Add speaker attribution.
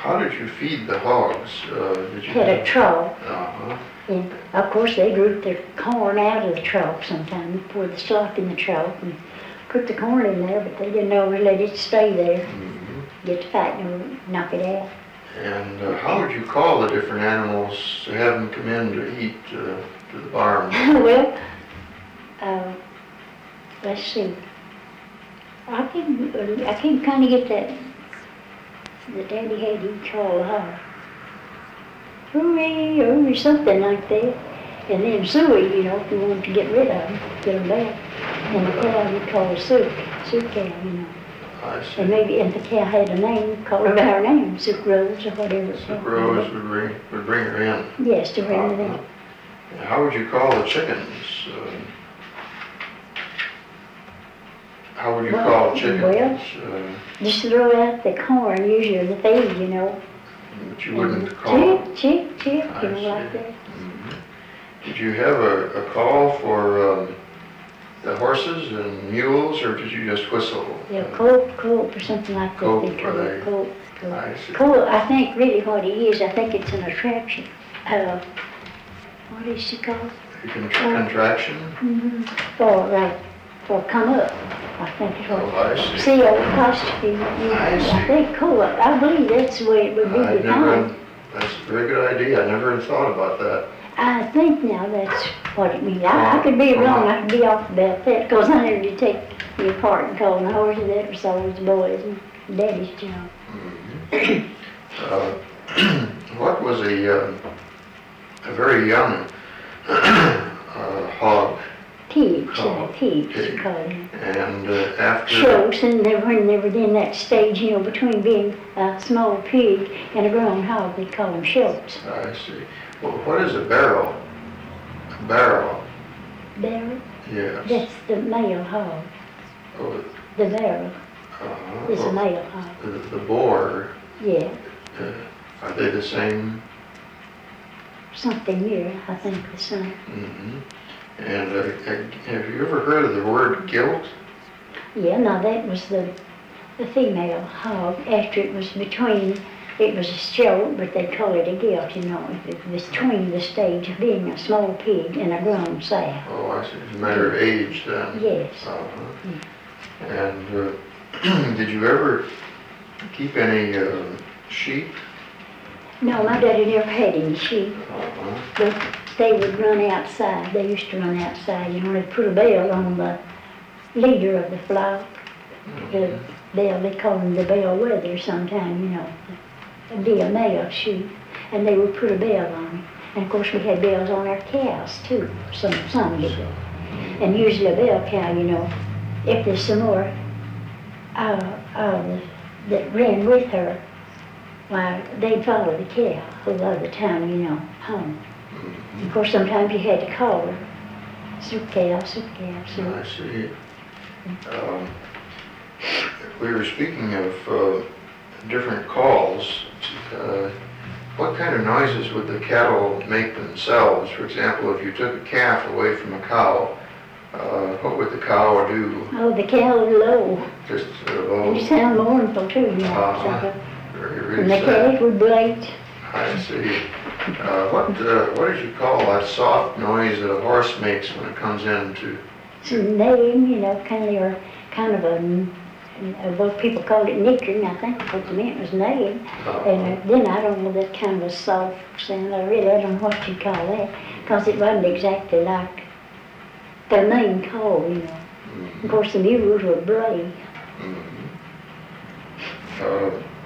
Speaker 1: How did you feed the hogs? Did you
Speaker 2: Had a trough.
Speaker 1: Uh-huh.
Speaker 2: And of course they root their corn out of the trough sometimes, pour the stock in the trough and put the corn in there, but they didn't always let it stay there. Get the fat and knock it out.
Speaker 1: And how would you call the different animals to have them come in to eat to the barn?
Speaker 2: Well, let's see. I can kind of get that. The daddy had you call her. Hooray, or something like that. And then Suey, you know, if you wanted to get rid of them, get them back. And the cow we call her Sue cow, you know.
Speaker 1: I see.
Speaker 2: And maybe if the cow had a name, call her by her name, Sue Rose or whatever.
Speaker 1: Sue Rose would bring her in.
Speaker 2: Yes, to bring her in.
Speaker 1: And how would you call the chickens? How would you call chickens?
Speaker 2: Well, just throw out the corn, usually the feed, you know.
Speaker 1: But you wouldn't call
Speaker 2: Chick, you know, like that.
Speaker 1: Did you have a call for the horses and mules, or did you just whistle?
Speaker 2: Yeah, colt or something like that.
Speaker 1: Colt,
Speaker 2: They call it colt.
Speaker 1: I see.
Speaker 2: Colt, I think really what it is, I think it's an attraction. What is she called?
Speaker 1: Contraction?
Speaker 2: For come up, I think is what.
Speaker 1: Oh, I see.
Speaker 2: See, apostrophe.
Speaker 1: I see.
Speaker 2: I think colt, I believe that's the way it would be defined.
Speaker 1: That's a very good idea. I never had thought about that.
Speaker 2: I think now that's what it means. I could be wrong, I could be off about that, because I never did take me apart and call the horses. That was always the boys and daddy's job.
Speaker 1: What was a very young hog?
Speaker 2: Pigs, you call them.
Speaker 1: And after...
Speaker 2: Shows, and when they were in that stage, you know, between being a small pig and a grown hog, they call them shows.
Speaker 1: I see. Well, what is a barrel? Barrel?
Speaker 2: Barrel?
Speaker 1: Yes.
Speaker 2: That's the male hog.
Speaker 1: Oh,
Speaker 2: The barrel is a male hog.
Speaker 1: The boar,
Speaker 2: Yeah,
Speaker 1: are they the same?
Speaker 2: something here, I think the same.
Speaker 1: And have you ever heard of the word gilt?
Speaker 2: Yeah, now that was the female hog. After it was between, it was a show, but they call it a gilt, you know. It was between the stage of being a small pig and a grown sow.
Speaker 1: Oh, I see. It's a matter of age then.
Speaker 2: Yes.
Speaker 1: And did you ever keep any sheep?
Speaker 2: No, my daddy never had any sheep, but they would run outside. They used to run outside, you know. They'd put a bell on the leader of the flock. The bell, they call them the bellwether sometime, you know. It'd be a male sheep, and they would put a bell on it. And of course we had bells on our cows too, some did. And usually a bell cow, you know, if there's some more that ran with her, why, they'd follow the cow a lot of the time, you know, home. Of course, sometimes you had to call her, Sue cow, Sue.
Speaker 1: I see. We were speaking of different calls. What kind of noises would the cattle make themselves? For example, if you took a calf away from a cow, what would the cow do?
Speaker 2: Oh, the cow was low.
Speaker 1: Just low?
Speaker 2: You sound mournful too, you know.
Speaker 1: Very
Speaker 2: And the
Speaker 1: sad.
Speaker 2: calf would bleat.
Speaker 1: I see. What did you call that soft noise that a horse makes when it comes into?
Speaker 2: It's a name, you know, kind of what people called it nickering. I think what they meant was neighing. And then I don't know, that kind of a soft sound. I don't know what you call that, because it wasn't exactly like their main call, you know. Of course, the mules were bray.